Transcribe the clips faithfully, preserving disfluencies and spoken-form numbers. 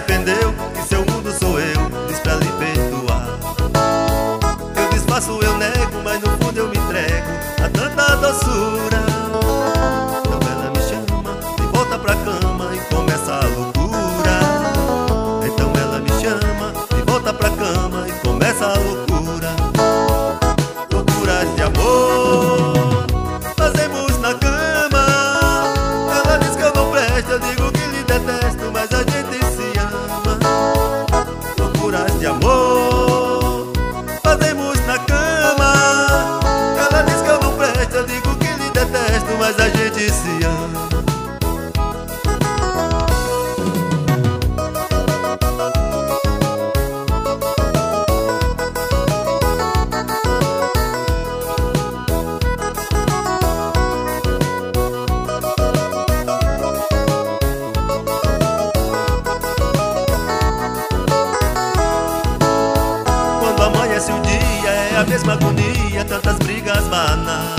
arrependeu, que seu mundo sou eu, diz pra lhe perdoar. Eu disfarço, eu nego, mas no fundo eu me entrego a tanta doçura. Então ela me chama e volta pra cama e começa a loucura. Então ela me chama e volta pra cama e começa a loucura. Loucuras de amor fazemos na cama. Ela diz que eu não presto, eu digo que lhe detesto, mas a gente se ama. Loucuras de amor fazemos na cama. Ela diz que eu não presto, eu digo que lhe detesto, mas a gente se ama. Amanhece um dia, é a mesma agonia, tantas brigas banais.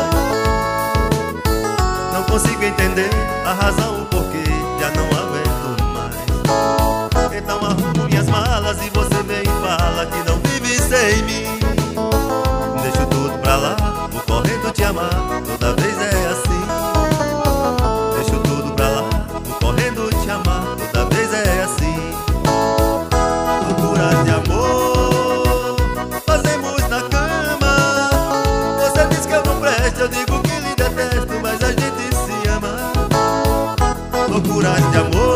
Não consigo entender a razão, o porquê, já não aguento mais. Então arrumo minhas malas e você vem e fala que não vive sem mim. Deixo tudo pra lá, vou correndo te amar, toda vez é assim. Deixo tudo pra lá, vou correndo te amar, toda vez é assim. Loucura de amor fazemos na cama. Você diz que eu não presto, eu digo que lhe detesto, mas a gente se ama. Loucuras de amor